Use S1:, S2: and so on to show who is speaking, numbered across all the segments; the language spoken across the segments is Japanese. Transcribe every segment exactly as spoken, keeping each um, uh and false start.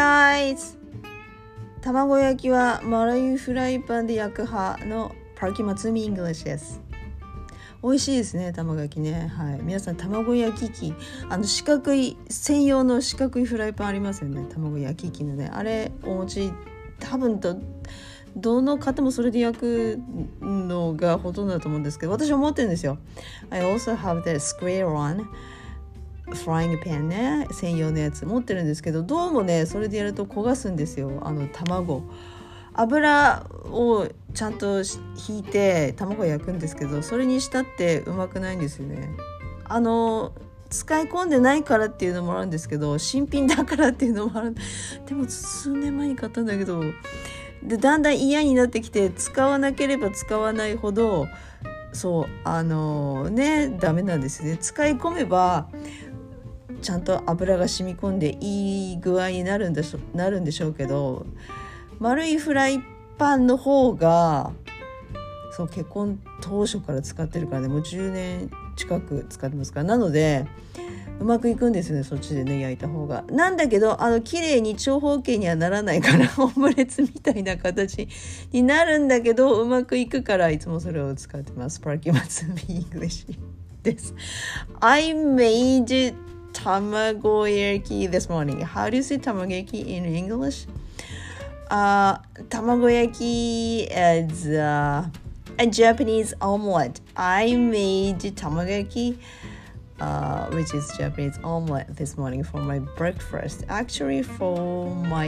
S1: guys! 卵焼きは丸いフライパンで焼く派のパーキマツミイングリッシュです。美味しいですね、卵焼きね。はい、皆さん卵焼き器、あの四角い専用の四角いフライパンありますよね。卵焼き器のね、あれお持ち、多分とどの方もそれで焼くのがほとんどだと思うんですけど、私は持ってるんですよ。I also have the square oneフライングパンね、専用のやつ持ってるんですけど、どうもねそれでやると焦がすんですよ。あの卵油をちゃんと引いて卵焼くんですけど、それにしたってうまくないんですよね。あの使い込んでないからっていうのもあるんですけど、新品だからっていうのもある。でも数年前に買ったんだけど、でだんだん嫌になってきて、使わなければ使わないほどそうあのねダメなんですね。使い込めばちゃんと油が染み込んでいい具合になるんでしょ、なるんでしょうけど、丸いフライパンの方がそう結婚当初から使ってるからね、もうじゅうねん近く使ってますから、なのでうまくいくんですよね、そっちでね焼いた方が。なんだけどあの綺麗に長方形にはならないからオムレツみたいな形になるんだけどうまくいくから、いつもそれを使ってます。パーキマツミイングリッシュです。I made tamago yaki this morning. How do you say tamago yaki in English? Uh, tamago yaki is uh, a Japanese omelette. I made tamago yaki, uh, which is Japanese omelette this morning for my breakfast. Actually, for my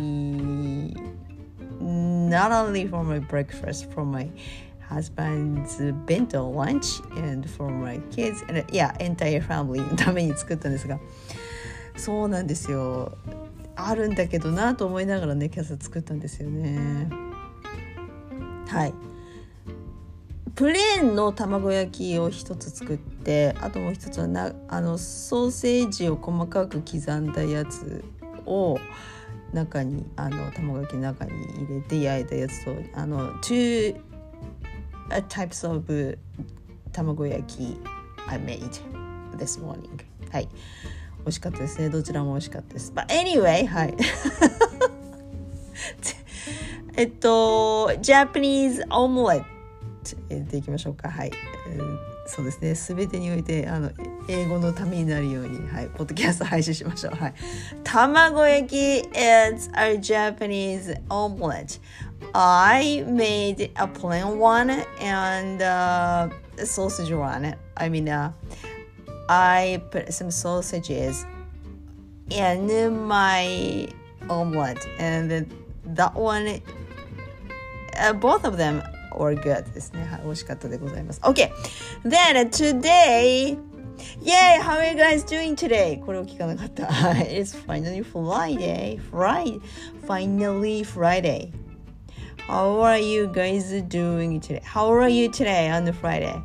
S1: not only for my breakfast, for my husband's bento lunch and for my kids and yeah, entire family のために作ったんですが、そうなんですよ。あるんだけどなと思いながらね、今朝作ったんですよね。はい。プレーンの卵焼きを一つ作って、あともう一つはなあのソーセージを細かく刻んだやつを中にあの卵焼きの中に入れて焼いたやつと、あの two types of 卵焼き I made this morning。 はい、美味しかったですね。どちらも美味しかったです。But anyway、 はいえっと Japanese omelette やっていきましょうか。はい、えー、そうですね、すべてにおいてあの英語のためになるように、はい、ポッドキャスト配信しましょう。はい、卵焼き is a Japanese omelette。I made a plain one and uh, a sausage one. I mean, uh, I put some sausages in my omelette, and that one, uh, both of them were good ですね。はい、美味しかったでございます。Okay, then today, yay! How are you guys doing today? これを聞かなかった。It's finally Friday. Friday, finally Friday.How are you guys doing today? How are you today on the Friday?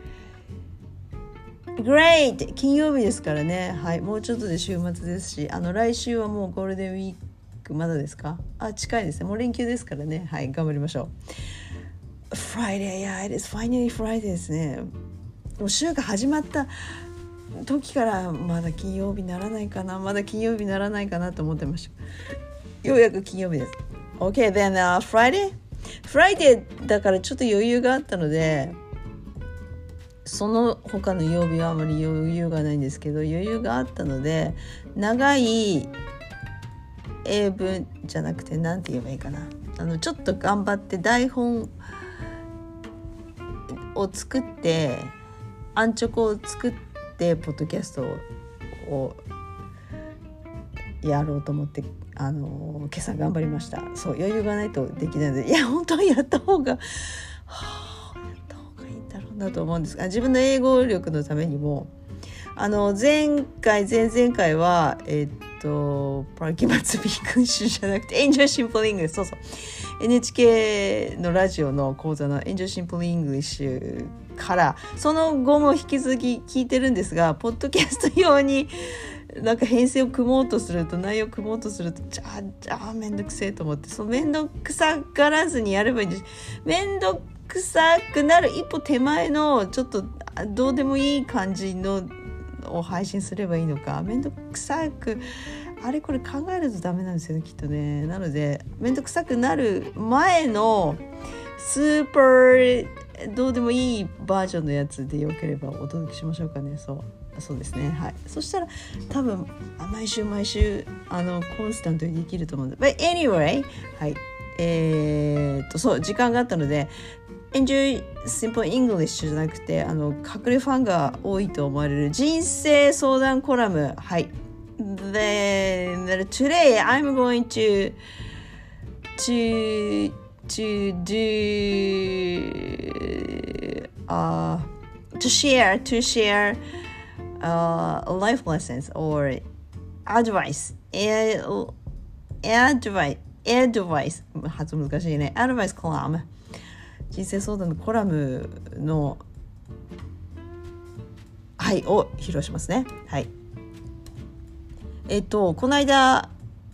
S1: Great! 金曜日ですからね。はい、もうちょっとで週末ですし、あの来週はもうゴールデンウィークまだですか？あ、近いですね。もう連休ですからね。はい、頑張りましょう。Friday, yeah, it is finally Friday ですね。もう週が始まった時からまだ金曜日ならないかな、まだ金曜日ならないかなと思ってました。ようやく金曜日です。Okay, then、uh, Friday? Friday だからちょっと余裕があったので、その他の曜日はあまり余裕がないんですけど、余裕があったので、長い英文じゃなくてなんて言えばいいかな、あのちょっと頑張って台本を作って、アンチョコを作ってポッドキャストをやろうと思って、あの今朝頑張りました。そう、余裕がないとできないので、いや本当にやった方が、はあ、やった方がいいんだろうなと思うんですが、自分の英語力のためにも、あの前回前々回はえっとパーキマツミ君主じゃなくてエンジョイシンプルイングリッシュ、そうそう エヌエイチケー のラジオの講座のエンジョイシンプルイングリッシュからその後も引き続き聞いてるんですが、ポッドキャスト用になんか編成を組もうとすると、内容を組もうとすると、じゃあじゃあめんどくせえと思って、そのめんどくさがらずにやればいいんです。めんどくさくなる一歩手前のちょっとどうでもいい感じのを配信すればいいのか、めんどくさくあれこれ考えるとダメなんですよねきっとね。なのでめんどくさくなる前のスーパーどうでもいいバージョンのやつでよければお届けしましょうかね。そうそうですね。はい。そしたら多分毎週毎週あのコンスタントにできると思うんで。But anyway、はい。えー、っとそう時間があったので。Enjoy Simple English じゃなくてあの隠れファンが多いと思われる人生相談コラム。はい。Then today I'm going to to to do uh to share to share uh life lessons or advice advice advice 発音難しいね。advice column人生相談のコラムのはいを披露しますね。はい。えっとこの間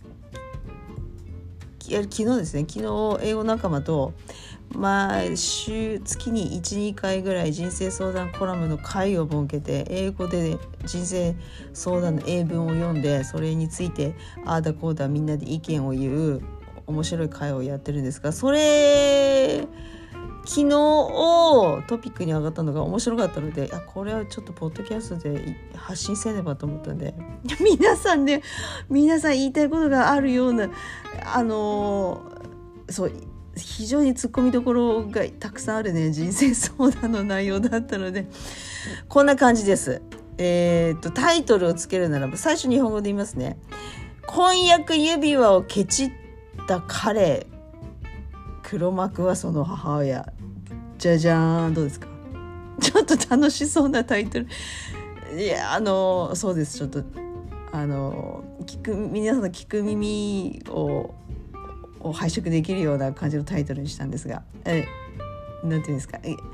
S1: 昨日ですね昨日英語仲間と毎週月に いち,に 回ぐらい人生相談コラムの会を設けて英語で人生相談の英文を読んでそれについてああだこうだみんなで意見を言う面白い会をやってるんですがそれ昨日トピックに上がったのが面白かったのであこれはちょっとポッドキャストで発信せねばと思ったんで皆さんね皆さん言いたいことがあるようなあのそう非常にツッコミどころがたくさんあるね人生相談の内容だったのでこんな感じです。えー、っとタイトルをつけるならば最初日本語で言いますね。婚約指輪をケチった彼黒幕はその母親じゃじゃーんどうですかちょっと楽しそうなタイトルいやあのそうですちょっとあの聞く皆さんの聞く耳をを拝借できるような感じのタイトルにしたんですがえなんていうんですかえ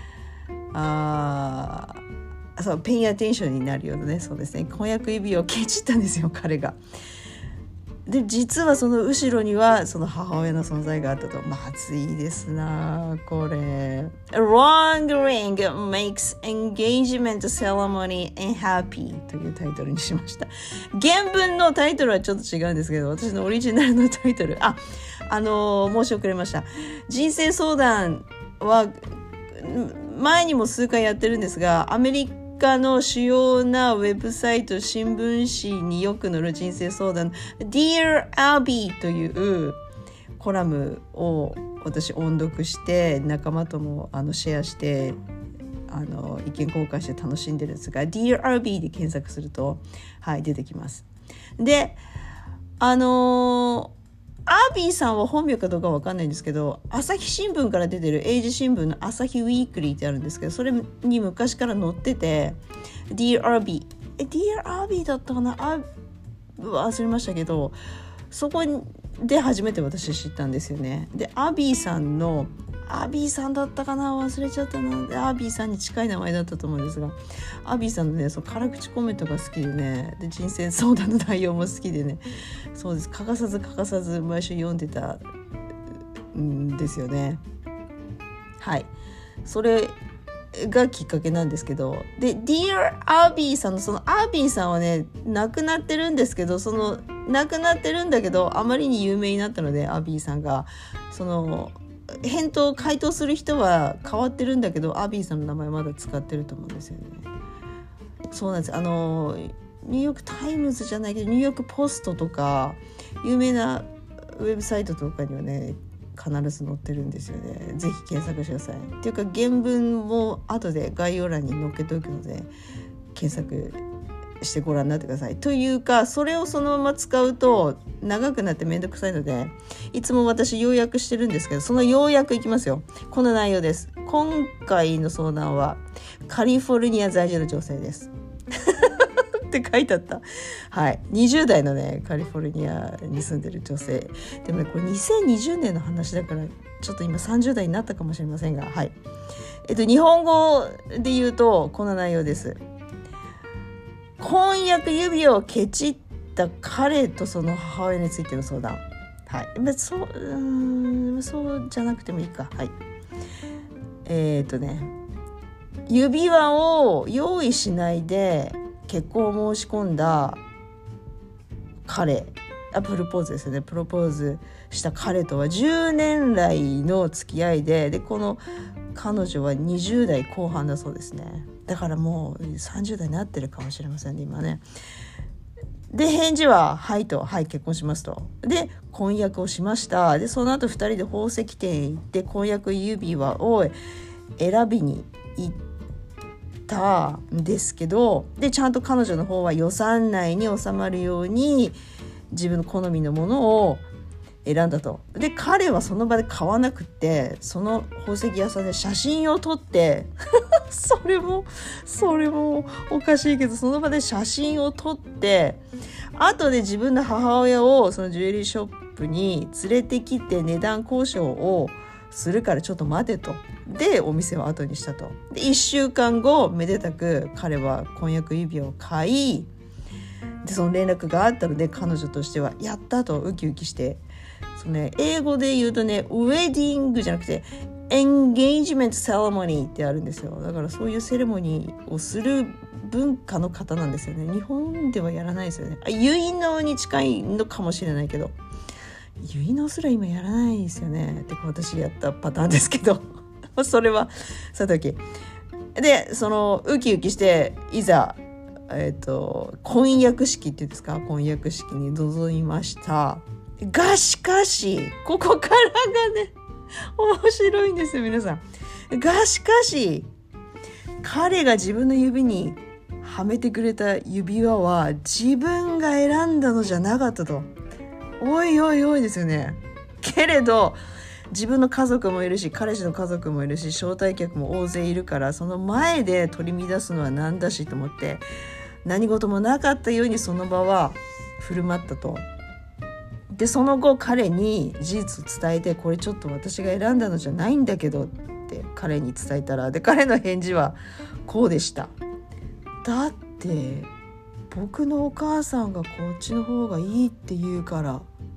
S1: あそうペインアテンションになるようなねそうですね婚約指輪をケチったんですよ彼が。で実はその後ろにはその母親の存在があったと。まずいですなこれ。A wrong ring makes engagement ceremony unhappy というタイトルにしました。原文のタイトルはちょっと違うんですけど私のオリジナルのタイトルああのー、申し遅れました。人生相談は前にも数回やってるんですがアメリカの主要なウェブサイト新聞紙によく載る人生相談 Dear Abby というコラムを私音読して仲間ともあのシェアしてあの意見交換して楽しんでるんですが Dear Abby で検索すると、はい、出てきます。であのーアービーさんは本名かどうかわかんないんですけど朝日新聞から出てる英字新聞の朝日ウィークリーってあるんですけどそれに昔から載ってて Dear Abby え Dear Abby だったかなあ忘れましたけどそこで初めて私知ったんですよね。でアビーさんのアビーさんだったかな忘れちゃったなでアビーさんに近い名前だったと思うんですがアビーさんのねそう辛口コメントが好きでねで人生相談の内容も好きでねそうです欠かさず欠かさず毎週読んでたんですよね。はいそれがきっかけなんですけどで Dear アビーさんのそのアビーさんはね亡くなってるんですけどその亡くなってるんだけどあまりに有名になったのでアビーさんがその返答回答する人は変わってるんだけどアビーさんの名前まだ使ってると思うんですよね。そうなんですあのニューヨークタイムズじゃないけどニューヨークポストとか有名なウェブサイトとかにはね必ず載ってるんですよね。ぜひ検索してください。っていうか原文も後で概要欄に載っけておくので検索してご覧になってください。というかそれをそのまま使うと長くなってめんどくさいのでいつも私要約してるんですけどその要約いきますよ。この内容です。今回の相談はカリフォルニア在住の女性ですって書いてあった。はい、にじゅう代のねカリフォルニアに住んでる女性でもねこれにせんにじゅうねんの話だからちょっと今さんじゅう代になったかもしれませんがはいえっと日本語で言うとこんな内容です。婚約指輪をケチった彼とその母親についての相談。はい、そう、うーん、そうじゃなくてもいいか。はい。えー、っとね、指輪を用意しないで結婚を申し込んだ彼あプロポーズですよね。プロポーズした彼とはじゅうねん来の付き合いで、でこの彼女はにじゅう代後半だそうですね。だからもうさんじゅう代になってるかもしれませんね今ね。で返事ははいと、はい結婚しますと。で婚約をしました。でその後ふたりで宝石店へ行って婚約指輪を選びに行ったんですけど、でちゃんと彼女の方は予算内に収まるように自分の好みのものを選んだと。で彼はその場で買わなくて、その宝石屋さんで写真を撮ってそれもそれもおかしいけど、その場で写真を撮って後で自分の母親をそのジュエリーショップに連れてきて値段交渉をするからちょっと待てと。でお店を後にしたと。でいっしゅうかんごめでたく彼は婚約指輪を買い、でその連絡があったので彼女としてはやったとウキウキして、その、ね、英語で言うとねウェディングじゃなくてエンゲージメントセレモニーってあるんですよ。だからそういうセレモニーをする文化の方なんですよね。日本ではやらないですよね。あ結納に近いのかもしれないけど、結納すら今やらないですよね。てか私やったパターンですけどそれはさておきで、そのウキウキしていざえー、と婚約式っていうんですか、婚約式に臨みました。がしかしここからがね面白いんですよ皆さん。がしかし彼が自分の指にはめてくれた指輪は自分が選んだのじゃなかったと。おいおいおいですよね。けれど自分の家族もいるし彼氏の家族もいるし招待客も大勢いるから、その前で取り乱すのはなんだしと思って何事もなかったようにその場は振る舞ったと。でその後彼に事実を伝えて、これちょっと私が選んだのじゃないんだけどって彼に伝えたら、で彼の返事はこうでした。だって僕のお母さんがこっちの方がいいって言うから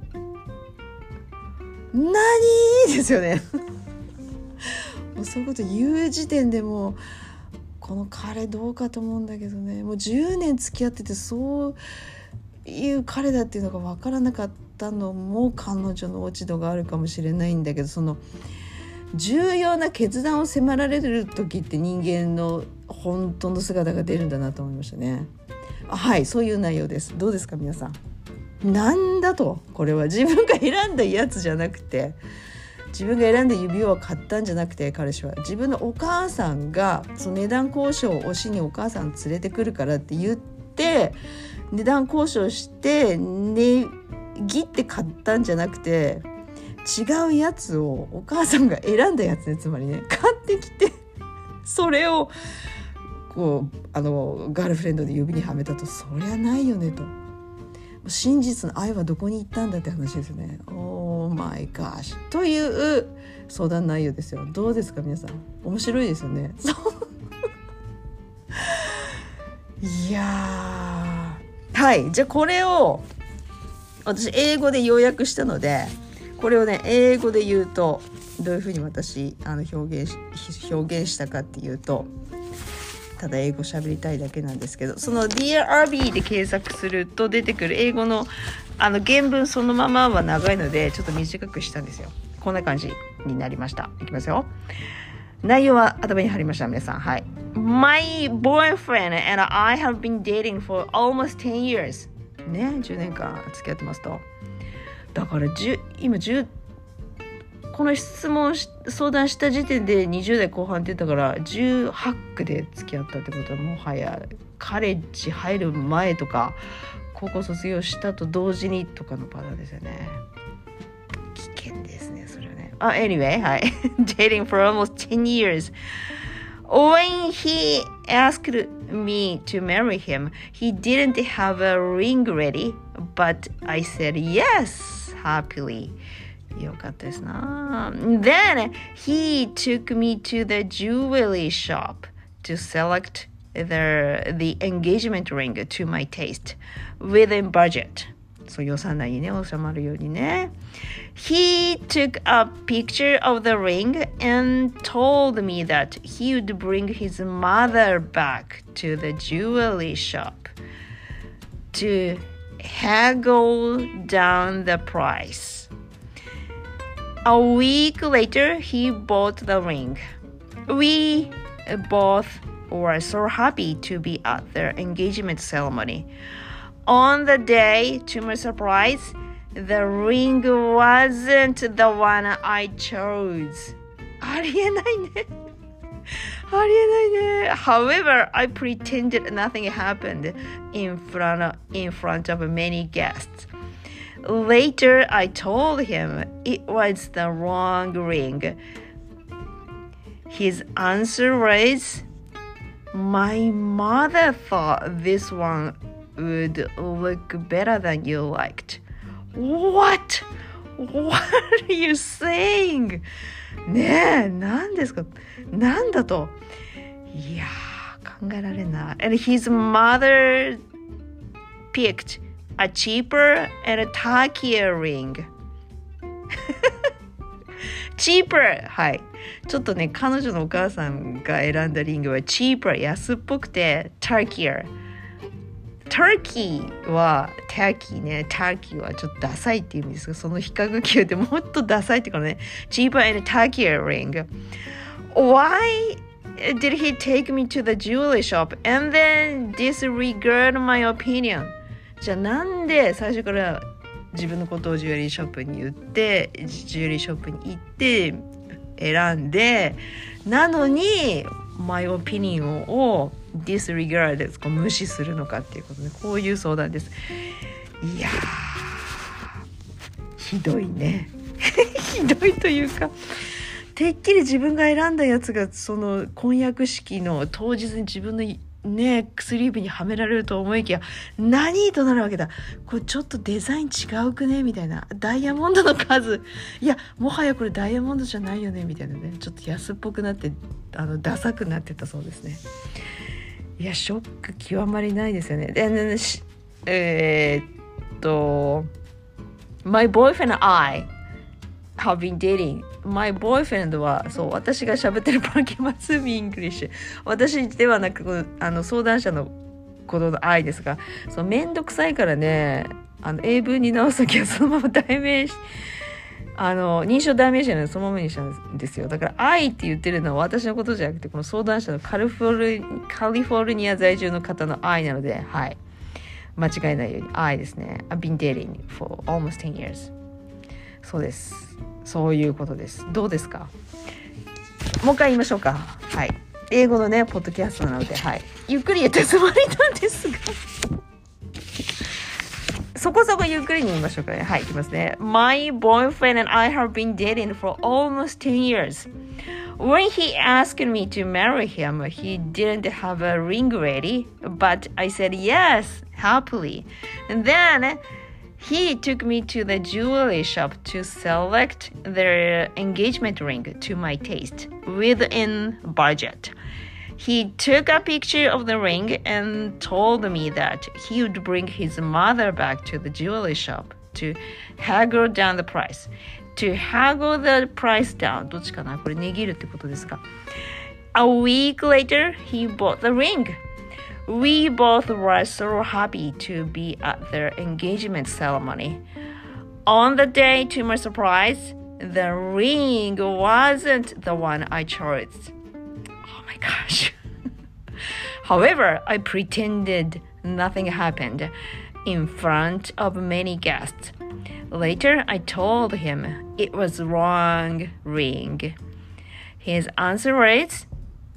S1: 何ですよねもうそういうこと言う時点でもうこの彼どうかと思うんだけどね。もうじゅうねん付き合っててそういう彼だっていうのが分からなかったのも彼女の落ち度があるかもしれないんだけど、その重要な決断を迫られる時って人間の本当の姿が出るんだなと思いましたね。はい、そういう内容です。どうですか皆さん。なんだと、これは自分が選んだやつじゃなくて、自分が選んだ指輪を買ったんじゃなくて、彼氏は自分のお母さんがその値段交渉をしにお母さん連れてくるからって言って値段交渉して値切って買ったんじゃなくて、違うやつをお母さんが選んだやつね、つまりね買ってきてそれをこうあのガールフレンドで指にはめたと、そりゃないよねと。真実の愛はどこに行ったんだって話ですよね。オーマイガーシュという相談内容ですよ。どうですか皆さん。面白いですよね。いやはい、じゃあこれを私英語で要約したので、これをね英語で言うとどういうふうに私あの表現し表現したかっていうと、ただ英語喋りたいだけなんですけど、その ディーアールビー で検索すると出てくる英語のあの原文そのままは長いのでちょっと短くしたんですよ。こんな感じになりました。いきますよ。内容は頭に貼りました皆さん。はい。My boyfriend and I have been dating for almost ten years ね、じゅうねんかん付き合ってますと。だから10今10この質問相談した時点でにじゅう代後半って言ったからじゅうはち区で付き合ったってことは、もはやカレッジ入る前とか高校卒業したと同時にとかのパターンですよね。危険ですねそれはね。あ、anyway はいdating for almost ten years. When he asked me to marry him, he didn't have a ring ready, but I said yes happily.よかったですな。Then he took me to the jewelry shop to select the, the engagement ring to my taste within budget. そう予算内にね収まるようにね。He took a picture of the ring and told me that he would bring his mother back to the jewelry shop to haggle down the price. A week later, he bought the ring. We both were so happy to be at their engagement ceremony. On the day, to my surprise, the ring wasn't the one I chose. ありえないね。ありえないね。However, I pretended nothing happened in front of, in front of many guests. Later, I told him it was the wrong ring. His answer was, My mother thought this one would look better than you liked. What? What are you saying? ねえ、何ですか？なんだと？いやー、考えられない。And his mother picked a cheaper and a tackier ring. cheaper! はい。ちょっとね、彼女のお母さんが選んだリングは cheaper 安っぽくて tackier。Turkey は Turkey ね Turkey はちょっとダサいって意味ですが、その比較級でもっとダサいっていうかね cheaper and tackier ring. Why did he take me to the jewelry shop and then disregard my opinion? じゃあなんで最初から自分のことをジュエリーショップに言ってジュエリーショップに行って選んでなのに my opinion をdisregard 無視するのかっていうことで、こういう相談です。いやーひどいねひどいというか、てっきり自分が選んだやつがその婚約式の当日に自分のね薬指にはめられると思いきや何となるわけだ。これちょっとデザイン違うくねみたいな、ダイヤモンドの数いやもはやこれダイヤモンドじゃないよねみたいなね、ちょっと安っぽくなってあのダサくなってたそうですね。いやショック極まりないですよね。で、ね、えー、っと My boyfriend and I have been dating. My boyfriend はそう私が喋ってるパーキマスミイングリッシュ、私ではなくあの相談者のことの愛ですが、そうめんどくさいからね、あの英文に直すときはそのまま代名詞あの認証代名詞なのでそのままにしたんですよ。だから愛って言ってるのは私のことじゃなくてこの相談者のカリフォルカリフォルニア在住の方の愛なので、はい間違えないように愛ですね。I've been dating for almost ten years。 そうです、そういうことです。どうですか？もう一回言いましょうか。はい、英語のねポッドキャストなので、はい、ゆっくり言ったつもりなんですがそこそこゆっくりに言いましょうかね。はい、いきますね。My boyfriend and I have been dating for almost ten years. When he asked me to marry him, he didn't have a ring ready, but I said yes, happily. And then he took me to the jewelry shop to select their engagement ring to my taste, within budget. He took a picture of the ring and told me that he would bring his mother back to the jewelry shop to haggle down the price. To haggle the price down. どっちかな？これ値切るってことですか？ A week later, he bought the ring. We both were so happy to be at their engagement ceremony. On the day, to my surprise, the ring wasn't the one I chose. Oh my gosh. However, I pretended nothing happened in front of many guests. Later, I told him it was the wrong ring. His answer was,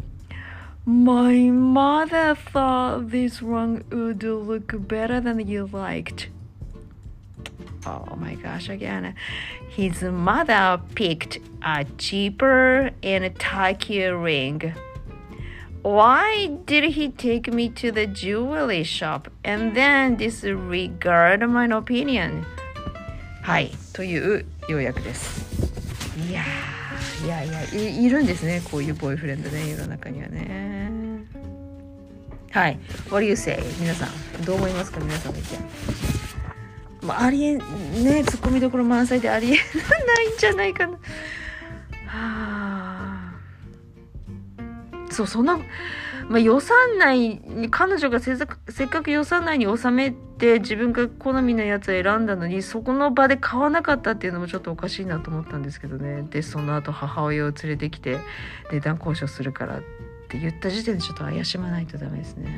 S1: My mother thought this ring would look better than you liked. Oh my gosh, again. His mother picked a cheaper and tackier ring. Why did he take me to the jewelry shop and then disregard my opinion? はい、という要約です。いやー、いやいや い, いるんですね、こういうボーイフレンドね、世の中にはね。はい、What do you say? 皆さんどう思いますか？皆さんの意見。まあ、ありえね、ツッコミどころ満載でありえないんじゃないかな。はあ、そう、そんなまあ、予算内に彼女がせっかく予算内に収めて自分が好みのやつを選んだのにそこの場で買わなかったっていうのもちょっとおかしいなと思ったんですけどね。でその後母親を連れてきて値段交渉するからって言った時点でちょっと怪しまないとダメですね。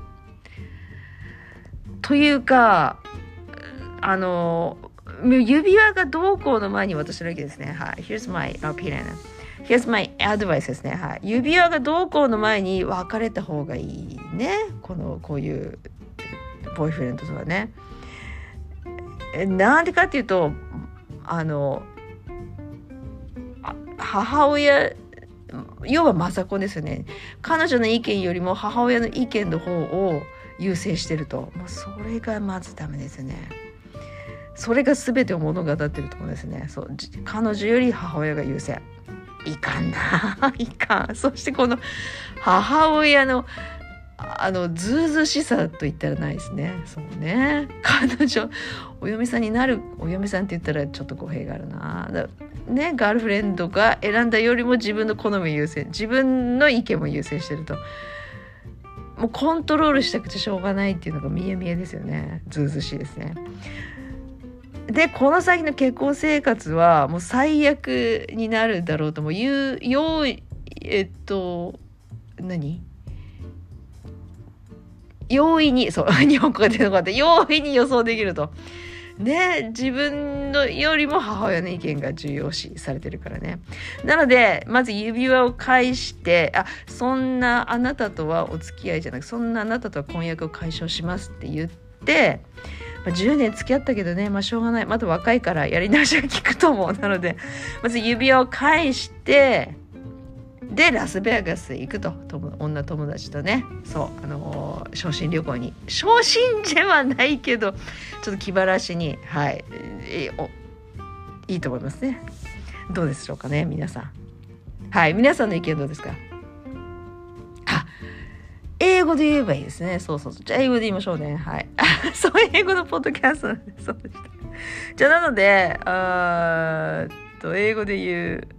S1: というかあの指輪がどうこうの前に私の意見ですね。はい。Here's my opinion.Here's my advice ですね。はい。指輪がどうこうの前に別れた方がいいね。このこういうボーイフレンドとはね。なんでかっていうとあの母親要はマザコンですよね。彼女の意見よりも母親の意見の方を優先してると、もうそれがまずダメですね。それが全てを物語ってると思うんですね。そう彼女より母親が優先。いかんないかん。そしてこの母親のあのずうずうしさと言ったらないですね。そうね。彼女お嫁さんになるお嫁さんって言ったらちょっと語弊があるな。だねガールフレンドが選んだよりも自分の好み優先、自分の意見も優先してると。もうコントロールしたくてしょうがないっていうのが見え見えですよね。ずうずうしいですね。でこの先の結婚生活はもう最悪になるだろうとも言うよいえっと何容易にそう日本語が出なかった容易に予想できるとね。自分のよりも母親の意見が重要視されてるからね。なのでまず指輪を返してあそんなあなたとはお付き合いじゃなくそんなあなたとは婚約を解消しますって言ってまあ、じゅうねん付き合ったけどね、まあ、しょうがないまだ若いからやり直しが効くと思う。なのでまず指輪を返してでラスベガスへ行くと女友達とねそうあのー、昇進旅行に昇進ではないけどちょっと気晴らしにはいえおいいと思いますね。どうでしょうかね皆さん。はい皆さんの意見どうですか。英語で言えばいいですね。そうそうそう。じゃあ英語で言いましょうね。はい。そう英語のポッドキャストなんでそうでした。じゃあなのであと英語で言う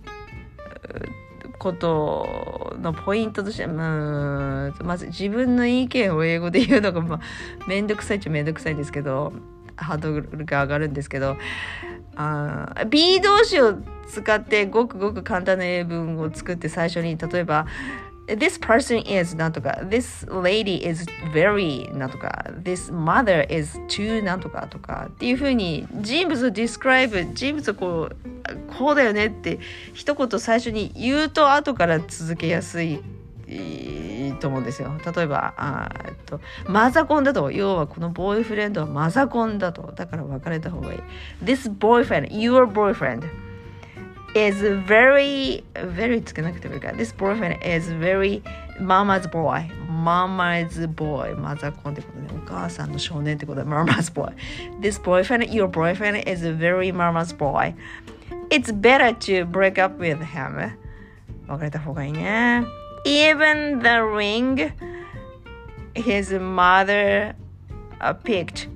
S1: ことのポイントとしてはまず自分の意見を英語で言うのがまあめんどくさいっちゃめんどくさいんですけどハードルが上がるんですけどあ B 動詞を使ってごくごく簡単な英文を作って最初に例えばThis person is なんとか This lady is very なんとか This mother is too なんとかとかっていう風に人物を describe 人物をこうこうだよねって一言最初に言うと後から続けやすいと思うんですよ。例えばあとマザコンだと要はこのボーイフレンドはマザコンだとだから別れた方がいい。This boyfriend your boyfriend is very very つけなくてもいいから This boyfriend is very mama's boy mama's boy マザコンってことでお母さんの少年ってことで mama's boy This boyfriend your boyfriend is very mama's boy It's better to break up with him 別れた方がいいね。 Even the ring his mother picked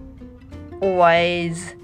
S1: was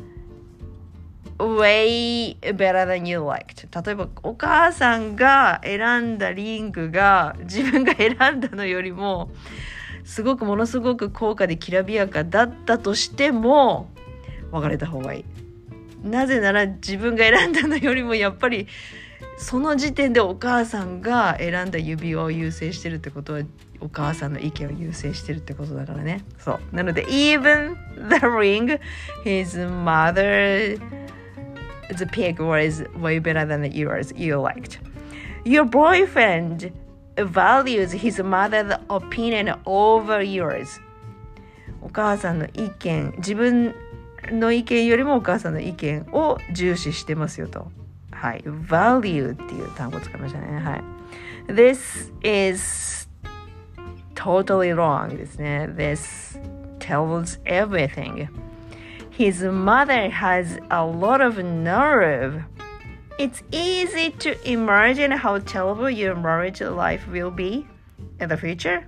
S1: way better than you liked 例えばお母さんが選んだリングが自分が選んだのよりもすごくものすごく高価できらびやかだったとしても別れた方がいい。なぜなら自分が選んだのよりもやっぱりその時点でお母さんが選んだ指輪を優先してるってことはお母さんの意見を優先してるってことだからね。そうなので Even the ring his mother the pick was way better than yours you liked. Your boyfriend values his mother's opinion over yours. お母さんの意見、自分の意見よりもお母さんの意見を重視してますよと。はい、value っていう単語を使いましたね。はい。This is totally wrong ですね。This tells everything.His mother has a lot of nerve. It's easy to imagine how terrible your marriage life will be in the future.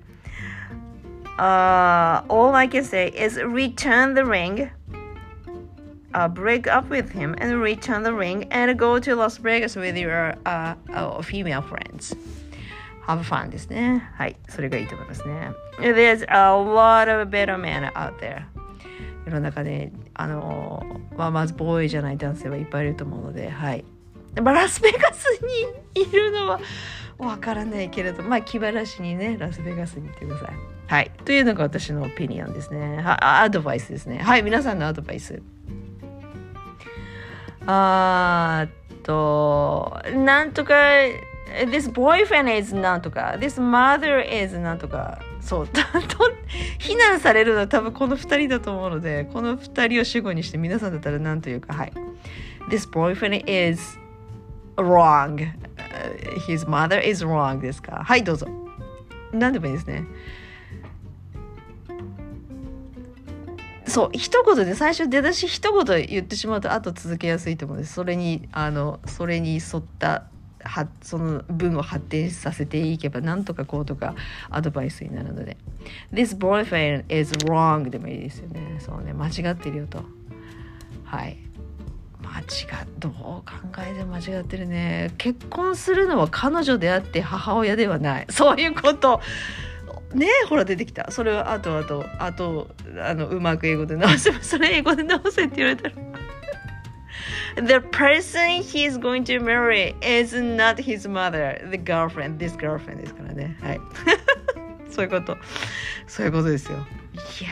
S1: Uh, all I can say is return the ring, uh, break up with him and return the ring and go to Las Vegas with your uh, uh, female friends. have fun ですね。はい、それがいいと思いますね。There's a lot of better men out there。世の中で、あの、まあ、まずボーイじゃない男性はいっぱいいると思うので、はい。まあ、ラスベガスにいるのはわからないけれど、まあ気晴らしにね、ラスベガスに行ってください。はい。というのが私のオピニオンですね。アドバイスですね。はい、皆さんのアドバイス。あーと、なんとか、this boyfriend is なんとか、this mother is なんとか、そう、非難されるのは多分このふたりだと思うので、このふたりを主語にして皆さんだったら何というか、はい。This boyfriend is wrong.、Uh, his mother is wrong ですか。はい、どうぞ。何でもいいですね。そう、一言で最初出だし一言言ってしまうと後続けやすいと思うんです。それに、あの、それに沿ったはその文を発展させていけばなんとかこうとかアドバイスになるので This boyfriend is wrong でもいいですよね。そうね、間違ってるよと。はい、間違どう考えても間違ってるね。結婚するのは彼女であって母親ではない、そういうことね。ほら出てきた。それはあとあとあとあのうまく英語で直せそれ英語で直せって言われたらThe person he's going to marry is not his mother, the girlfriend, this girlfriend ですからね。はい。そういうこと。そういうことですよ。いや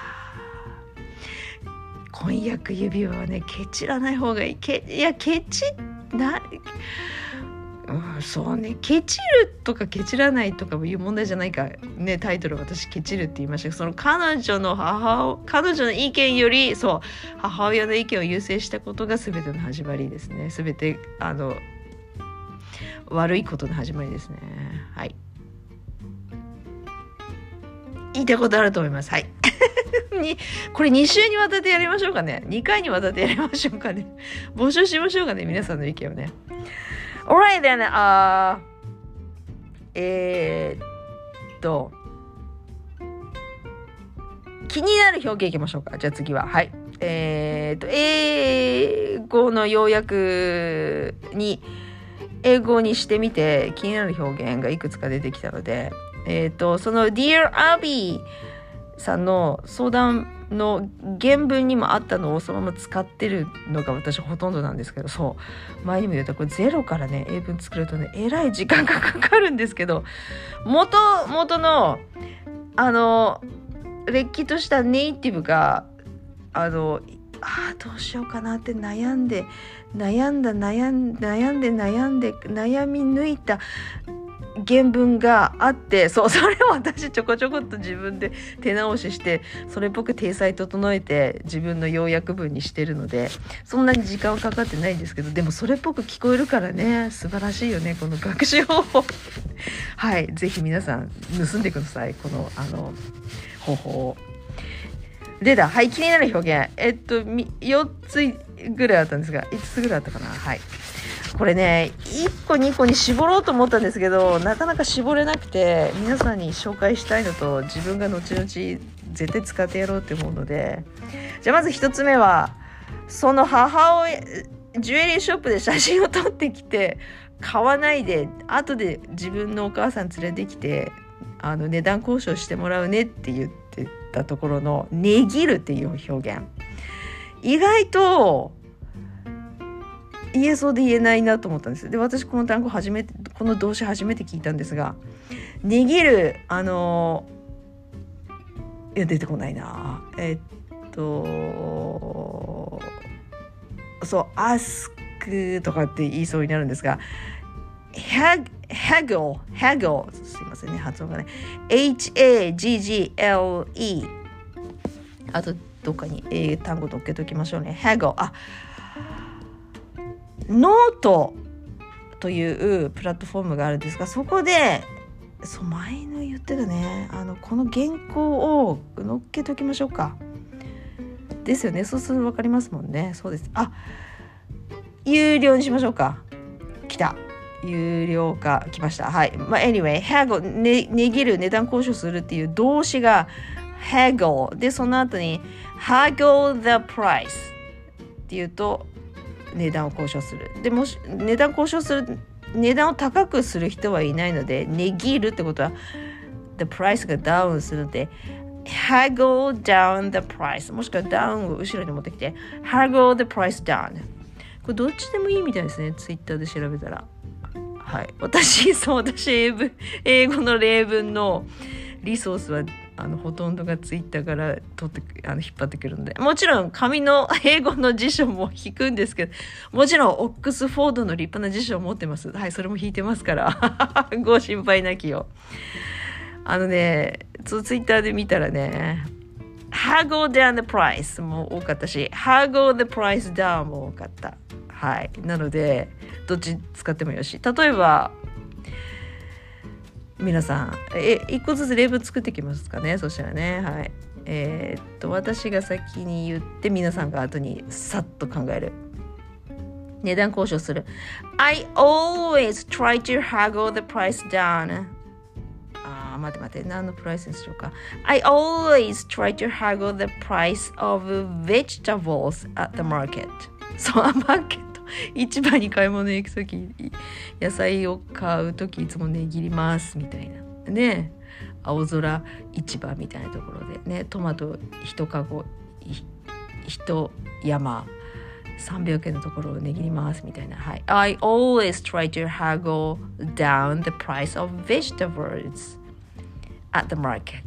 S1: ー、婚約指輪はね、ケチらない方がいい。けいや、ケチな、うん、そうね、ケチるとかケチらないとかいう問題じゃないかね。タイトル私ケチるって言いましたけど、その彼女の母彼女の意見よりそう母親の意見を優先したことが全ての始まりですね。全てあの悪いことの始まりですね。はい、言いたいことあると思います。はいにこれに週にわたってやりましょうかね。にかいにわたってやりましょうかね。募集しましょうかね、皆さんの意見をね。Alright then, uh, えーっと気になる表現いきましょうか。じゃあ次ははい、えーっと英語の要約に英語にしてみて気になる表現がいくつか出てきたので、えーっとその Dear Abby さんの相談の原文にもあったのをそのまま使ってるのが私ほとんどなんですけど、そう前にも言ったこれゼロからね英文作るとねえらい時間がかかるんですけど、元元のあのれっきとしたネイティブがあのあどうしようかなって悩んで悩んだ悩ん悩んで悩んで悩み抜いた原文があって、そうそれを私ちょこちょこっと自分で手直ししてそれっぽく体裁整えて自分の要約文にしてるのでそんなに時間はかかってないんですけど、でもそれっぽく聞こえるからね素晴らしいよねこの学習方法はいぜひ皆さん盗んでくださいこのあの方法を。でだはい気になる表現えっとよっつぐらいあったんですがいつつぐらいあったかな。はいこれねいっこにこに絞ろうと思ったんですけどなかなか絞れなくて皆さんに紹介したいのと自分が後々絶対使ってやろうって思うので、じゃあまずひとつめはその母親ジュエリーショップで写真を撮ってきて買わないで後で自分のお母さん連れてきてあの値段交渉してもらうねって言ってたところの値切るっていう表現意外と言えそうで言えないなと思ったんです。で私この単語初めてこの動詞初めて聞いたんですが値切るあのいや出てこないなえっとそう ask とかって言いそうになるんですが haggle haggle すいませんね発音がね H A G G L E あとどっかに英単語とっけときましょうね haggle あノートというプラットフォームがあるんですがそこでそう前の言ってたねあのこの原稿を載っけときましょうかですよね。そうすると分かりますもんね。そうです。あ有料にしましょうか。来た有料化来ました。はい、まあ、anyway haggle ね値切る値段交渉するっていう動詞が haggle でその後に haggle the price っていうと値段を交渉する。でもし値段交渉する値段を高くする人はいないので、値切るってことは the price がダウンするので haggle down the price、 もしくはダウンを後ろに持ってきて haggle the price down。 これどっちでもいいみたいですね、ツイッターで調べたら。はい、私そう私英文英語の例文のリソースはあのほとんどがツイッターから取ってあの引っ張ってくるので、もちろん紙の英語の辞書も引くんですけど、もちろんオックスフォードの立派な辞書を持ってます。はい、それも引いてますからご心配なきを。あのねツイッターで見たらね haggle down the price も多かったし haggle the price down も多かった。はい、なのでどっち使ってもよし。例えば皆さんえ一個ずつ例文作ってきますかね。そしたらね、はい、えー、っと私が先に言って皆さんが後にさっと考える。値段交渉する。 I always try to haggle the price down。 あー待って待って、何のプライスにしようか。 I always try to haggle the price of vegetables at the market。 そう、マーケット市場に買い物行くとき、野菜を買うときいつも値切りますみたいなね。青空市場みたいなところでね、トマト一かご一山さんびゃくえんのところを値切りますみたいな。はい、I always try to haggle down the price of vegetables at the market。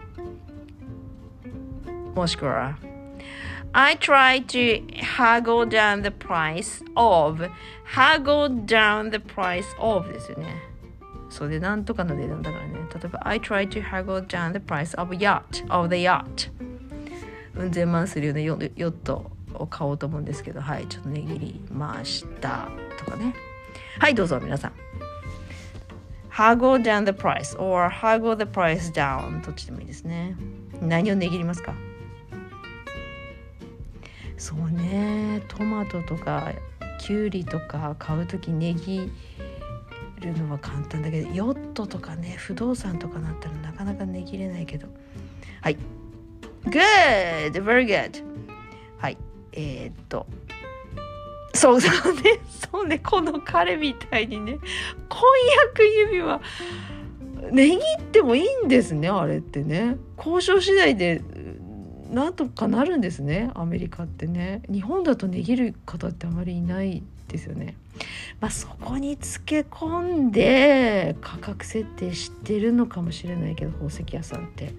S1: もしくはI try to haggle down the price of haggle down the price of ですよね。それでなんとかの値段だからね。例えば I try to haggle down the price of yacht of the yacht。 うん千万するようなヨットを買おうと思うんですけど、はい、ちょっと値切りましたとかね。はい、どうぞ皆さん。haggle down the price or haggle the price down、 どっちでもいいですね。何を値切りますか？そうね、トマトとかキュウリとか買うとき値切るのは簡単だけど、ヨットとかね不動産とかなったらなかなか値切れないけど。はい、 Good! Very good! はい、えー、っとそうそうねそうねこの彼みたいにね婚約指輪値切ってもいいんですね。あれってね交渉次第でなんとかなるんですね、アメリカってね。日本だと値切る方ってあまりいないですよね。まあそこにつけ込んで価格設定してるのかもしれないけど、宝石屋さんって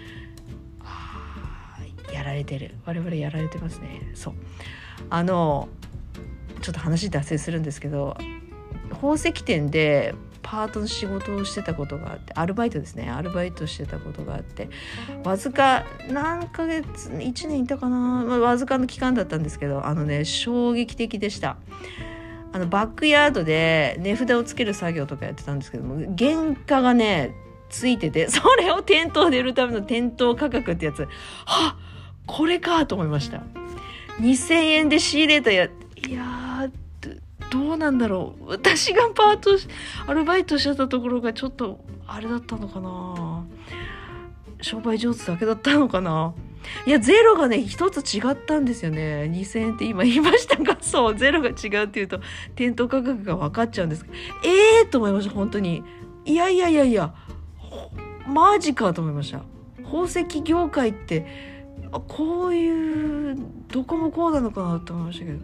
S1: あやられてる。我々やられてますね。そうあのちょっと話脱線するんですけど、宝石店でパートの仕事をしてたことがあって、アルバイトですねアルバイトしてたことがあって、わずか何ヶ月いちねんいたかな、まあ、わずかの期間だったんですけど、あのね衝撃的でした。あのバックヤードで値札をつける作業とかやってたんですけども、原価がねついてて、それを店頭で売るための店頭価格ってやつ、はっこれかと思いました。にせんえんで仕入れたやいやーどうなんだろう、私がパートアルバイトしてたところがちょっとあれだったのかな、商売上手だけだったのかな。いやゼロがね一つ違ったんですよね。にせんえんって今言いましたが、そうゼロが違うっていうと店頭価格が分かっちゃうんですけど、えーと思いました本当に。いやいやいやいやマジかと思いました。宝石業界ってこういうどこもこうなのかなと思いましたけど。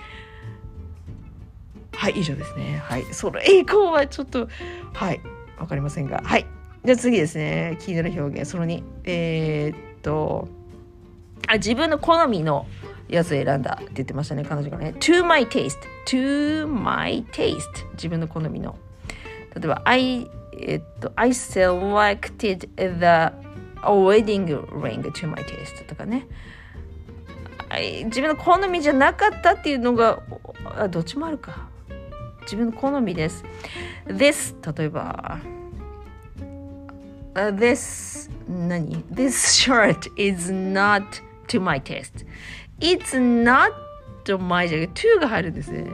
S1: はい以上ですね。はいそれ以降はちょっとはいわかりませんが、はいじゃあ次ですね。気になる表現そのに、えー、っとあ自分の好みのやつを選んだって言ってましたね彼女がね。 to my taste to my taste 自分の好みの。例えば I, えっと、I selected the wedding ring to my taste とかね。自分の好みじゃなかったっていうのがあどっちもあるか。自分の好みです。 This 例えば、uh, This 何 This shirt is not to my taste. It's not my じゃなくて to が入るんですね。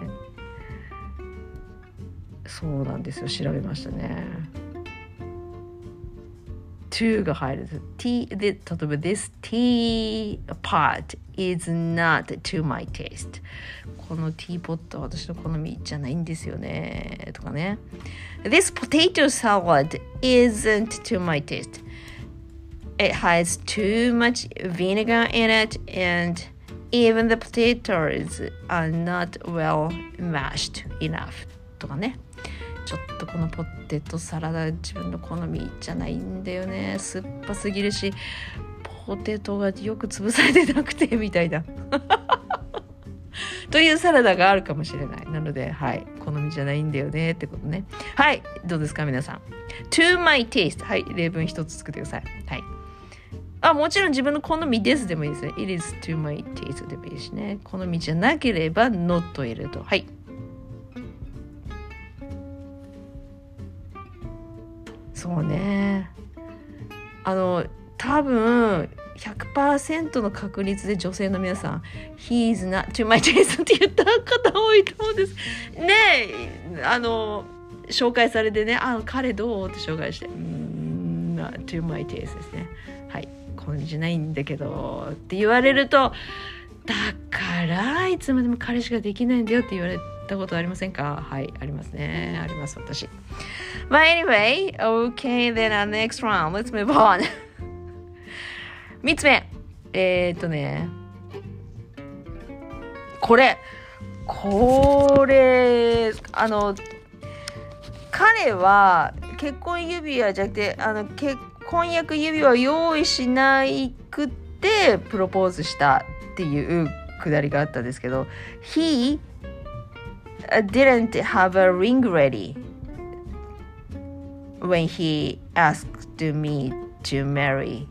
S1: そうなんですよ。調べましたね。 to が入るんです。T で、例えば This tea pot is not to my taste。このティーポットは私の好みじゃないんですよね。とかね。This potato salad isn't to my taste. It has too much vinegar in it and even the potatoes are not well mashed enough. とかね。ちょっとこのポテトサラダ自分の好みじゃないんだよね。酸っぱすぎるしポテトがよく潰されてなくてみたいなというサラダがあるかもしれない。なのではい好みじゃないんだよねってことね。はいどうですか皆さん。 To my taste はい例文一つ作ってください。はいあもちろん自分の好みですでもいいですね。 It is to my taste でもいいしね。好みじゃなければ not 入れるとはいそうねあの多分 ひゃくパーセント の確率で女性の皆さん He is not to my taste って言った方多いと思うんですねえあの紹介されてねあ彼どうって紹介してうーん not to my taste ですねはい好みじゃないんだけどって言われるとだからいつまでも彼氏ができないんだよって言われたことありませんか。はいありますねあります私。But anyway, okay, then our next round. Let's move on. 三つ目。えー、っとね。これ。これ、あの、彼は結婚指輪じゃなくて、あの、結婚約指輪を用意しないくってプロポーズしたっていうくだりがあったんですけど、He didn't have a ring ready.When he asked me to marry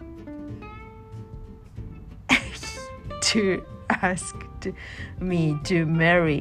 S1: to ask me to marry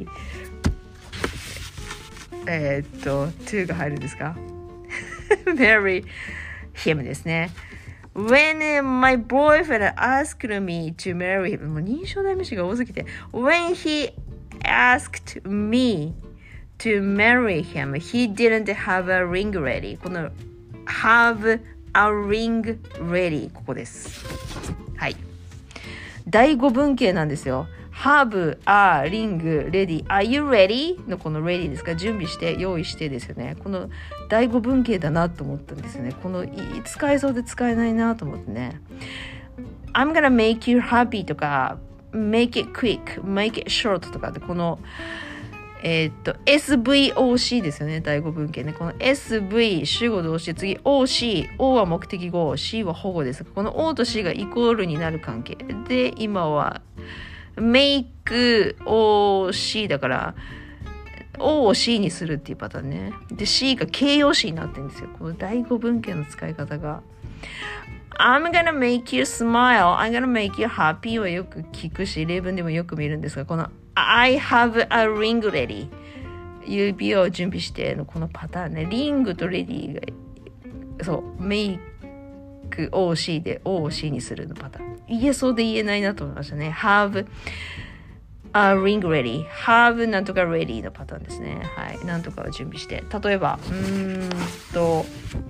S1: えーっと to が入るんですかmarry him ですね When my boyfriend asked me to marry him もう認証代名詞が多すぎて When he asked me to marry him, he didn't have a ring ready. この have a ring ready ここです。はい。第五文型なんですよ。have a ring ready. Are you ready? のこの ready ですか準備して用意してですよね。この第五文型だなと思ったんですよね。この使えそうで使えないなと思ってね。I'm gonna make you happy とか make it quick, make it short とかってこのえー、っと エスブイオーシー ですよね第五文型ねこの エスブイ 主語動詞次 オーシー O は目的語 C は保護ですこの O と C がイコールになる関係で今は make オーシー だから O を C にするっていうパターンねで C が形容詞になってるんですよこの第五文型の使い方がI'm gonna make you smile I'm gonna make you happy はよく聞くし例文でもよく見るんですがこのI have a ring ready 指輪を準備してのこのパターンねリングとレディがそう make オーシー で O を C にするのパターン言えそうで言えないなと思いましたね have a ring ready have なんとか ready のパターンですねはいなんとかを準備して例えばうーんと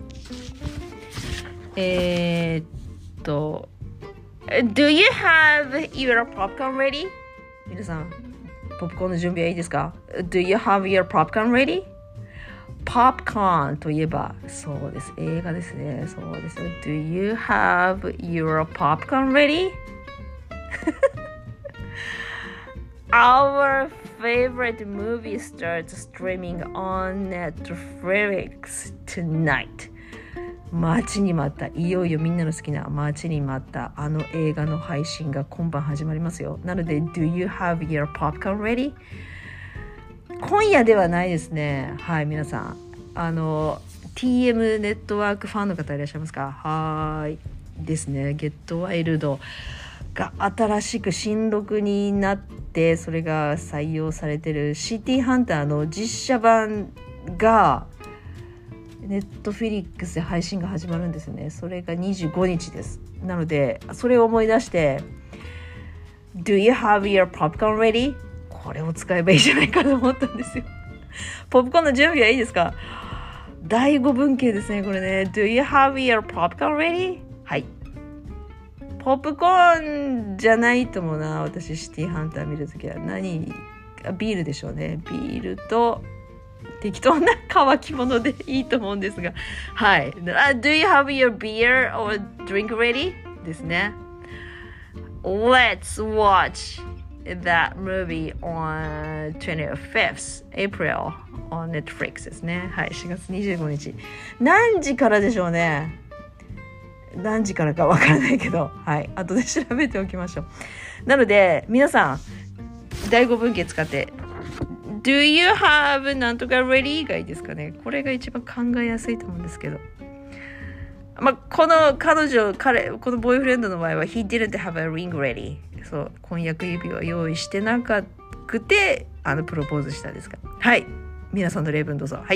S1: えー、っと Do you have your popcorn ready? 皆さんポップコーンの準備はいいですか Do you have your popcorn ready? ポップコーンといえばそうです映画ですねそうですよ Do you have your popcorn ready? Our favorite movie starts streaming on Netflix tonight待ちに待ったいよいよみんなの好きな待ちに待ったあの映画の配信が今晩始まりますよなので Do you have your popcorn ready? 今夜ではないですねはい皆さんあの ティーエム ネットワークファンの方いらっしゃいますかはいですねゲットワイルドが新しく新録になってそれが採用されてるシティハンターの実写版がネットフィリックスで配信が始まるんですよねそれがにじゅうごにちですなのでそれを思い出して Do you have your popcorn ready? これを使えばいいじゃないかと思ったんですよポップコーンの準備はいいですか第五文系ですねこれね。 Do you have your popcorn ready? はい、ポップコーンじゃないと思うな。私シティハンター見るときは何ビールでしょうね。ビールと適当な乾き物でいいと思うんですが、はい。Do you have your beer or drink ready? ですね。Let's watch that movie on twenty-fifth April on Netflix ですね。はい、しがつにじゅうごにち。何時からでしょうね。何時からかわからないけど、はい、後で調べておきましょう。なので皆さん第五文系使ってDo you have なんとか ready がいいですかね。これが一番考えやすいと思うんですけど、まあ、この彼女彼このボーイフレンドの場合は He didn't have a ring ready。 そう婚約指輪を用意してなかくてあのプロポーズしたんですか。はい、皆さんの例文どうぞ。はい、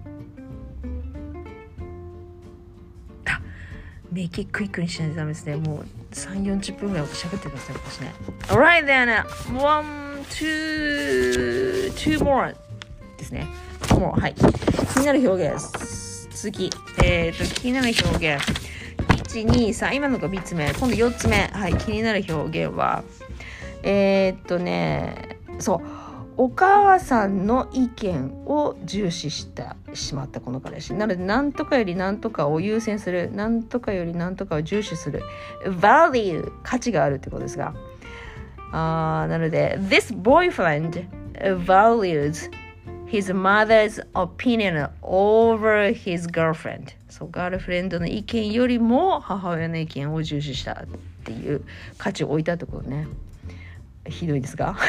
S1: あ、メイキクイックにしないとダメですね。もうさんじゅうよんじゅっぷんぐらい喋ってください私ね。 Alright then one two two more ですね。もうはい気になる表現です。次えっ、ー、と気になる表現いちにさん今のがみっつめ、今度よっつめ。はい、気になる表現はえっ、ー、とねそうお母さんの意見を重視したしまったこの彼氏なので、なんとかよりなんとかを優先する、なんとかよりなんとかを重視する value 価値があるってことですが、あなので This boyfriend values his mother's opinion over his girlfriend。 そうガールフレンドの意見よりも母親の意見を重視したっていう価値を置いたってことね。ひどいですが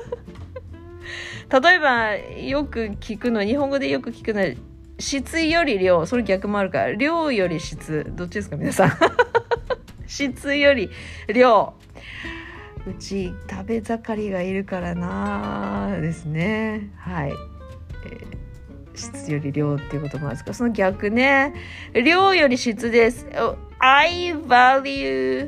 S1: 例えばよく聞くの日本語でよく聞くのは質より量、それ逆もあるから量より質、どっちですか皆さん質より量、うち食べ盛りがいるからなですね。はい、えー、質より量っていうこともあるんですけど、その逆ね、量より質です。 I value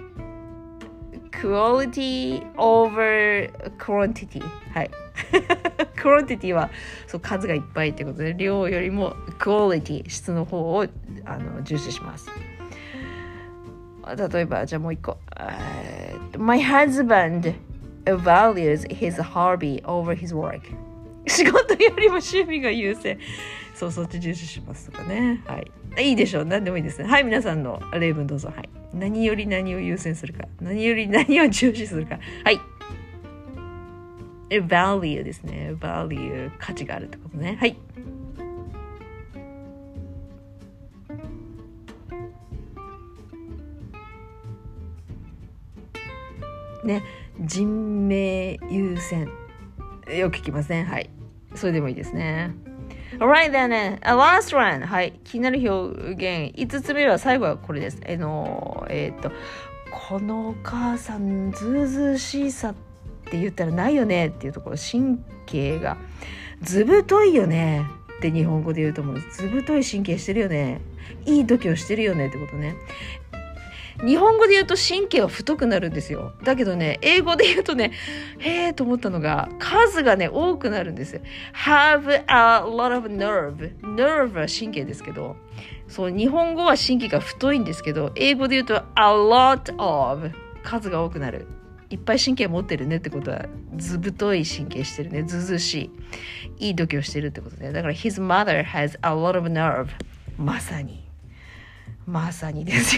S1: quality over quantity。 はいクオリティはそう数がいっぱいってことで、量よりもクオリティ質の方をあの重視します。例えばじゃあもう一個、uh, My husband values his hobby over his work。 仕事よりも趣味が優先、そうそっち重視しますとかね。はい、いいでしょう。何でもいいですね。はい、皆さんの例文どうぞ。はい、何より何を優先するか、何より何を重視するか。はい、value ですね。value 価値があるってことね。はい、ね、人命優先よく聞きません、ね。はい、それでもいいですね。Alright then, a last one。 はい、気になる表現いつつめは最後はこれです。えのえっ、ー、とこのお母さんずうずうしさって言ったらないよねっていうところ、神経がずぶといよねって日本語で言うと思うんです。ずぶとい神経してるよね、いい度胸してるよねってことね。日本語で言うと神経は太くなるんですよ。だけどね、英語で言うとね、へーと思ったのが数がね多くなるんですよ。have a lot of nerve。 nerve は神経ですけど、そう日本語は神経が太いんですけど、英語で言うと a lot of 数が多くなる。いっぱい神経持ってるねってことはずぶとい神経してるね、ずうずうしいいい度胸してるってことね。だから his mother has a lot of nerve。 まさにまさにですよ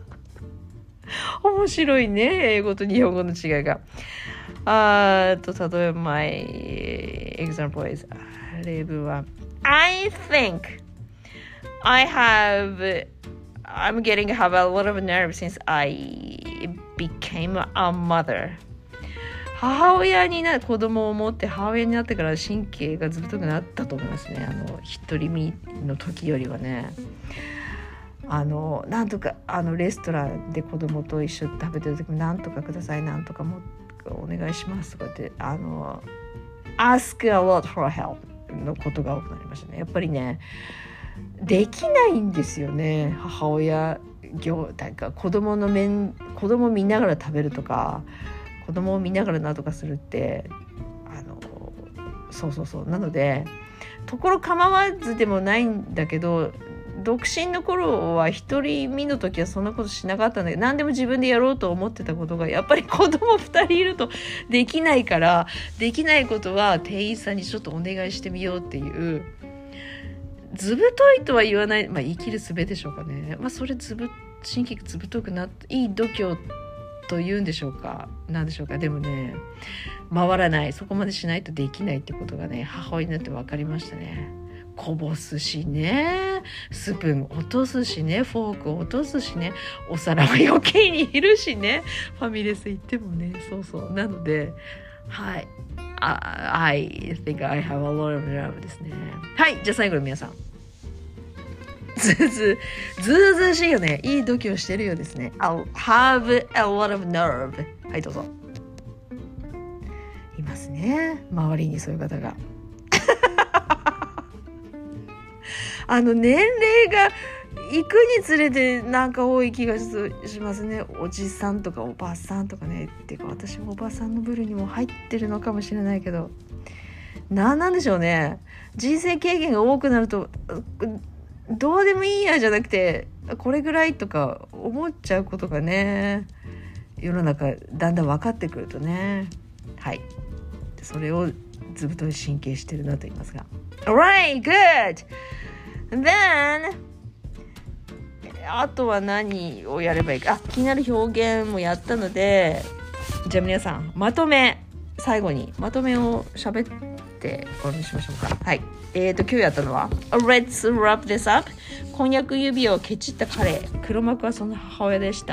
S1: 面白いね、英語と日本語の違いが。あと例えば my example is 例文は I think I have I'm getting to have a lot of nerve since I became a mother。 母親にな子供を持って母親になってから神経がずぶとくなったと思いますね。あの独り身の時よりはね。あのなんとかあのレストランで子供と一緒に食べてる時もなんとかください、なんとかもお願いしますとかってあの ask a lot for help のことが多くなりましたね。やっぱりねできないんですよね、母親業なんか子供の面子供を見ながら食べるとか子供を見ながら何とかするってあのそうそうそうなのでところ構わずでもないんだけど、独身の頃は一人身の時はそんなことしなかったんだけど、何でも自分でやろうと思ってたことがやっぱり子供ふたりいるとできないから、できないことは店員さんにちょっとお願いしてみようっていう、ずぶといとは言わない、まあ生きる術でしょうかね。まあそれずぶ神経ずぶとくなっていい度胸と言うんでしょうか、なんでしょうか。でもね、回らない、そこまでしないとできないってことがね、母親になって分かりましたね。こぼすしね、スプーン落とすしね、フォーク落とすしね、お皿は余計にいるしね、ファミレス行ってもね、そうそう。なので、はい、I think I have a lot of nerve ですね。はい、じゃあ最後に皆さん、ずうずうずうずうしいよね、いい度胸してるようですね。 I'll have a lot of nerve。 はい、どうぞ。いますね、周りにそういう方があの年齢が行くにつれてなんか多い気がしますね。おじさんとかおばさんとかね。っていうか私もおばさんの部類にも入ってるのかもしれないけど、なんなんでしょうね。人生経験が多くなるとどうでもいいやじゃなくて、これぐらいとか思っちゃうことがね、世の中だんだん分かってくるとね、はい、それをずぶとい神経してるなと言いますが、 Alright, good。 Then あとは何をやればいいか。あ、気になる表現もやったので、じゃあ皆さんまとめ、最後にまとめを喋ってお話ししましょうか。はい、えーと今日やったのは Let's wrap this up。 婚約指輪をケチった彼、黒幕はその母親でした。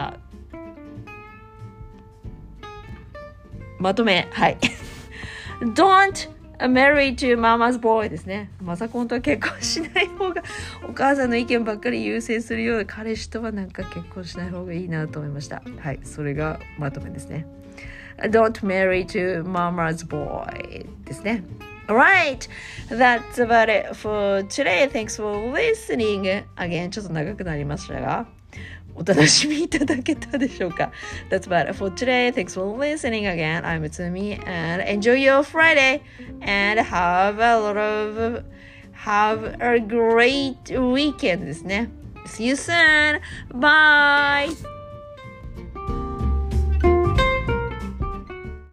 S1: まとめ、はいDon't marry to mama's boy ですね。まさか本当は結婚しない方が、お母さんの意見ばっかり優先するような彼氏とはなんか結婚しない方がいいなと思いました。はい、それがまとめですね。Don't marry to mama's boy ですね。Alright, that's about it for today. Thanks for listening. Again, ちょっと長くなりましたが、お楽しみいただけたでしょうか。That's about it for today. Thanks for listening again. I'm Utsumi and enjoy your Friday and have a lot of have a great weekend ですね。See you soon. Bye.